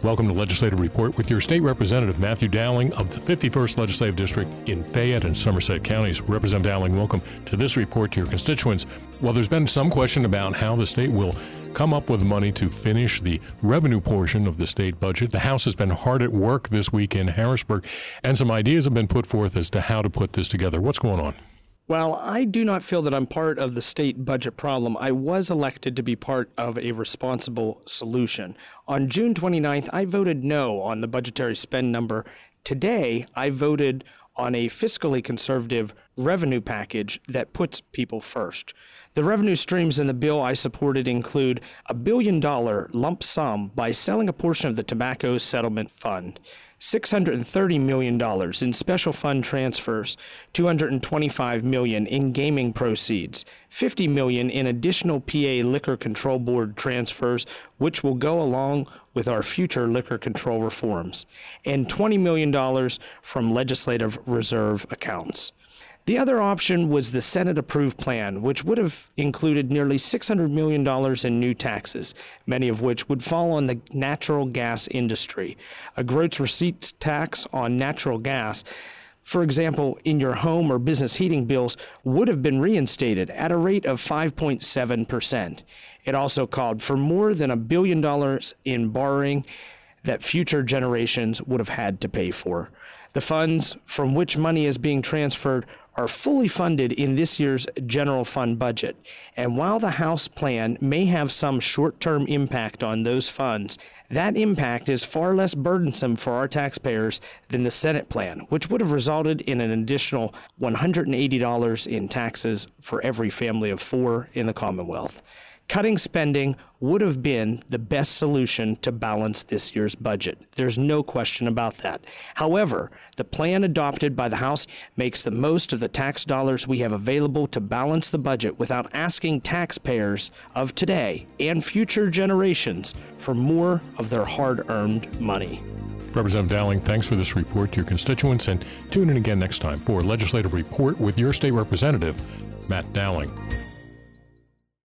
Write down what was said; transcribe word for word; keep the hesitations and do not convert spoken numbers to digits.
Welcome to Legislative Report with your State Representative Matthew Dowling of the fifty-first Legislative District in Fayette and Somerset counties. Representative Dowling, welcome to this report to your constituents. Well, there's been some question about how the state will come up with money to finish the revenue portion of the state budget. The House has been hard at work this week in Harrisburg, and some ideas have been put forth as to how to put this together. What's going on? While I do not feel that I'm part of the state budget problem, I was elected to be part of a responsible solution. On June twenty-ninth, I voted no on the budgetary spend number. Today, I voted on a fiscally conservative revenue package that puts people first. The revenue streams in the bill I supported include a billion dollar lump sum by selling a portion of the tobacco settlement fund, six hundred thirty million dollars in special fund transfers, two hundred twenty-five million dollars in gaming proceeds, fifty million dollars in additional P A Liquor Control Board transfers, which will go along with our future liquor control reforms, and twenty million dollars from legislative reserve accounts. The other option was the Senate-approved plan, which would have included nearly six hundred million dollars in new taxes, many of which would fall on the natural gas industry. A gross receipts tax on natural gas, for example, in your home or business heating bills, would have been reinstated at a rate of five point seven percent. It also called for more than a billion dollars in borrowing that future generations would have had to pay for. The funds from which money is being transferred are fully funded in this year's general fund budget. And while the House plan may have some short-term impact on those funds, that impact is far less burdensome for our taxpayers than the Senate plan, which would have resulted in an additional one hundred eighty dollars in taxes for every family of four in the Commonwealth. Cutting spending would have been the best solution to balance this year's budget. There's no question about that. However, the plan adopted by the House makes the most of the tax dollars we have available to balance the budget without asking taxpayers of today and future generations for more of their hard-earned money. Representative Dowling, thanks for this report to your constituents, and tune in again next time for Legislative Report with your state representative, Matt Dowling.